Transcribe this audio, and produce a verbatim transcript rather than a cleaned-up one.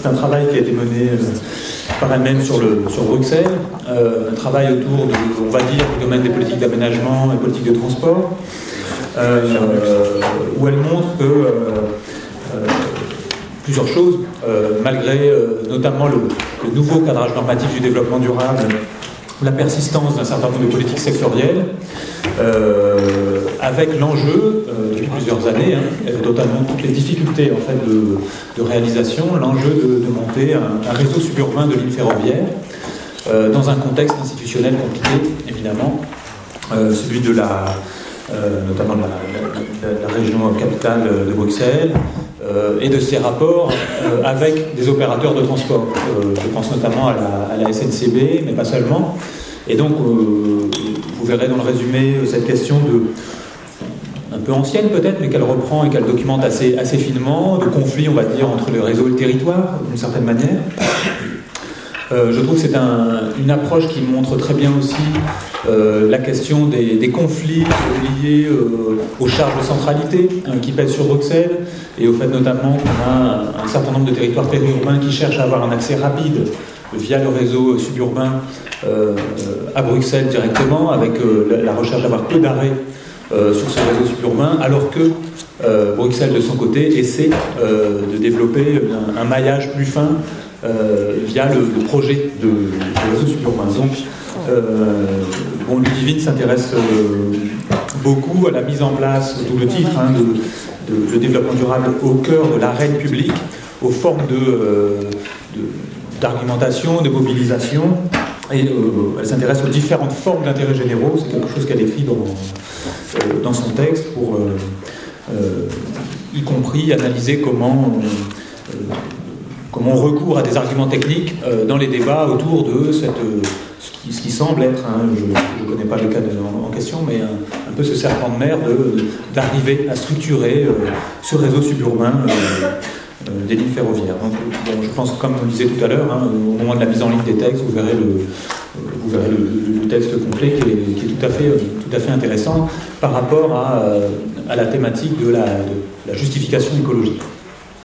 c'est un travail qui a été mené euh, par elle-même sur, le, sur Bruxelles, euh, un travail autour, de, on va dire, du domaine des politiques d'aménagement et politiques de transport, euh, où elle montre que euh, euh, plusieurs choses, euh, malgré euh, notamment le, le nouveau cadrage normatif du développement durable, la persistance d'un certain nombre de politiques sectorielles, euh, avec l'enjeu, euh, depuis plusieurs années, hein, notamment toutes les difficultés en fait, de, de réalisation, l'enjeu de, de monter un, un réseau suburbain de lignes ferroviaires, euh, dans un contexte institutionnel compliqué, évidemment, euh, celui de la, euh, notamment de la, la, la région capitale de Bruxelles, Euh, et de ses rapports euh, avec des opérateurs de transport. Euh, je pense notamment à la, à la S N C B, mais pas seulement. Et donc, euh, vous verrez dans le résumé cette question de, un peu ancienne peut-être, mais qu'elle reprend et qu'elle documente assez, assez finement, de conflits, on va dire, entre le réseau et le territoire, d'une certaine manière. Euh, je trouve que c'est un, une approche qui montre très bien aussi euh, la question des, des conflits liés euh, aux charges de centralité hein, qui pèsent sur Bruxelles et au fait notamment qu'on a un, un certain nombre de territoires périurbains qui cherchent à avoir un accès rapide via le réseau suburbain euh, à Bruxelles directement, avec euh, la, la recherche d'avoir peu d'arrêts euh, sur ce réseau suburbain, alors que euh, Bruxelles de son côté essaie euh, de développer un, un maillage plus fin Euh, via le, le projet de, de réseau suburbain. Donc, euh, bon, Ludivine s'intéresse euh, beaucoup à la mise en place, d'où le titre, hein, de, de, de développement durable au cœur de l'arène publique, aux formes de, euh, de, d'argumentation, de mobilisation, et euh, elle s'intéresse aux différentes formes d'intérêts généraux. C'est quelque chose qu'elle écrit dans, euh, dans son texte pour, euh, euh, y compris, analyser comment euh, comment on recourt à des arguments techniques euh, dans les débats autour de cette, euh, ce, qui, ce qui semble être, hein, je ne connais pas le cas de, en, en question, mais un, un peu ce serpent de mer de, de, d'arriver à structurer euh, ce réseau suburbain euh, euh, des lignes ferroviaires. Donc, bon, je pense, comme on disait tout à l'heure, hein, au moment de la mise en ligne des textes, vous verrez le, vous verrez le, le texte complet qui est, qui est tout, à fait, tout à fait intéressant par rapport à, à la thématique de la, de la justification écologique.